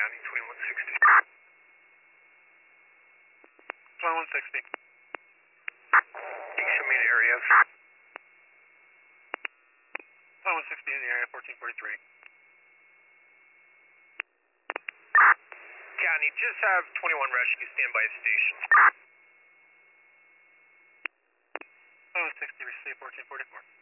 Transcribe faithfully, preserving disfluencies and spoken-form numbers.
County, twenty-one sixty. twenty-one sixty. You can show me an area. twenty-one sixty in the area, fourteen forty-three. County, just have twenty-one rescue stand by station. twenty-one sixty, receive fourteen forty-four.